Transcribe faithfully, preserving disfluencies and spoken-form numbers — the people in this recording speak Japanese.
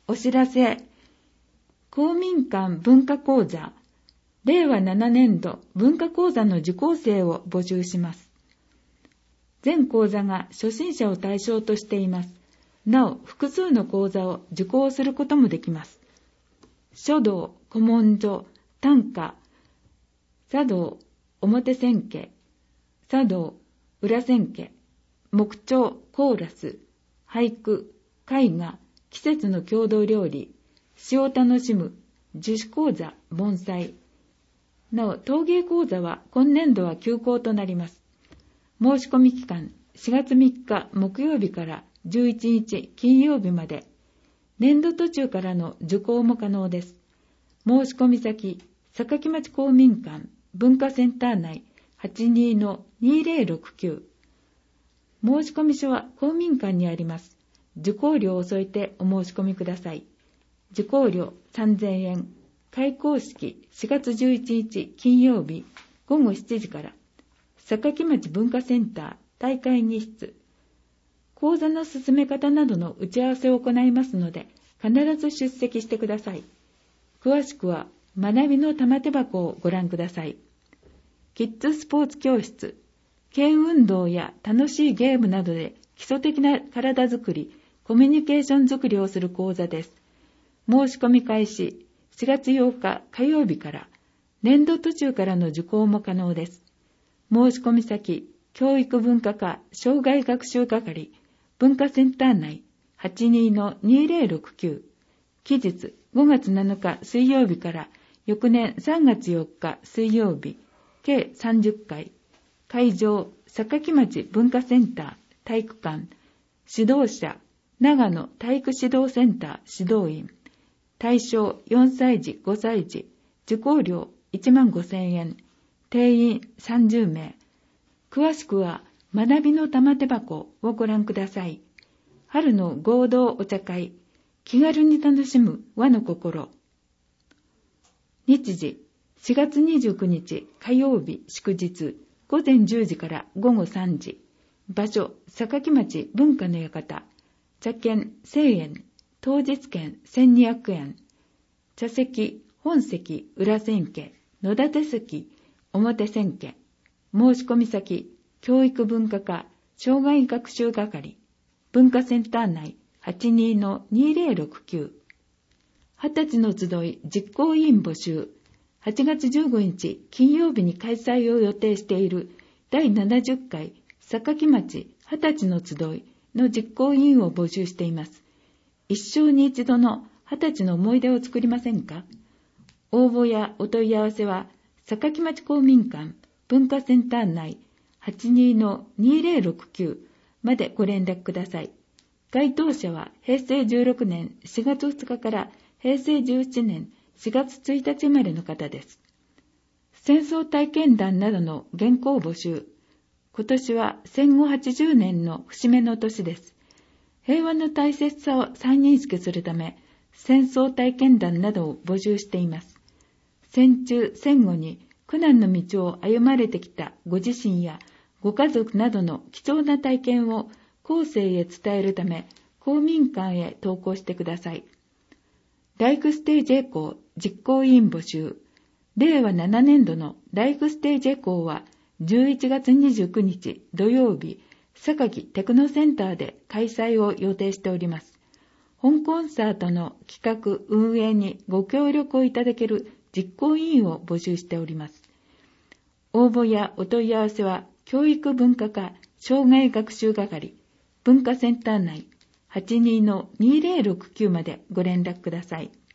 お知らせ。公民館文化講座、れいわななねんど文化講座の受講生を募集します。全講座が初心者を対象としています。なお、複数の講座を受講することもできます。書道、古文書、短歌、茶道、表千家、茶道、裏千家、木彫、コーラス、俳句、絵画、季節の郷土料理、詩を楽しむ、樹種講座、盆栽。なお、陶芸講座は今年度は休講となります。申し込み期間、しがつみっか木曜日からじゅういちにち金曜日まで。年度途中からの受講も可能です。申し込み先、坂町公民館文化センター内 はちにーのにーぜろろくきゅう。申し込み書は公民館にあります。受講料を添えてお申し込みください。受講料さんぜんえん。開講式しがつじゅういちにち金曜日ごごしちじから、坂町文化センター大会議室。講座の進め方などの打ち合わせを行いますので、必ず出席してください。詳しくは、学びの玉手箱をご覧ください。キッズスポーツ教室、軽運動や楽しいゲームなどで基礎的な体づくり、コミュニケーションづくりをする講座です。申し込み開始、しがつようか火曜日から、年度途中からの受講も可能です。申し込み先、教育文化課障害学習係、文化センター内 はちにーのにーぜろろくきゅう。期日ごがつなのか水曜日から翌年さんがつよっか水曜日、計さんじゅっかい。会場、坂町文化センター体育館。指導者、長野体育指導センター指導員。対象よんさいじごさいじ。受講料いちまんごせんえん。定員さんじゅうめい。詳しくは学びの玉手箱をご覧ください。春の合同お茶会。気軽に楽しむ和の心。日時、しがつにじゅうくにち火曜日祝日、ごぜんじゅうじからごごさんじ。場所、坂町文化の館。茶券せんえん、当日券せんにひゃくえん。茶席、本席、裏千家、野立席、表千家。申し込み先、教育文化課、障害学習係、文化センター内 はちにーのにーぜろろくきゅう。はたちの集い実行委員募集。はちがつじゅうごにち金曜日に開催を予定しているだいななじゅっかい坂町はたちの集いの実行委員を募集しています。一生に一度のはたちの思い出を作りませんか？応募やお問い合わせは坂町公民館文化センター内 はちにーのにーぜろろくきゅう までご連絡ください。該当者はへいせいじゅうろくねんしがつふつかからへいせいじゅうななねんしがつついたち生まれの方です。戦争体験談などの原稿募集。今年は戦後はちじゅうねんの節目の年です。平和の大切さを再認識するため、戦争体験談などを募集しています。戦中戦後に苦難の道を歩まれてきたご自身やご家族などの貴重な体験を後世へ伝えるため、公民館へ投稿してください。ライフステージエコー実行委員募集。れいわななねんどのライフステージエコーはじゅういちがつにじゅうくにち土曜日、坂木テクノセンターで開催を予定しております。本コンサートの企画運営にご協力をいただける実行委員を募集しております。応募やお問い合わせは教育文化課障害学習係文化センター内 はちにーのにーぜろろくきゅう までご連絡ください。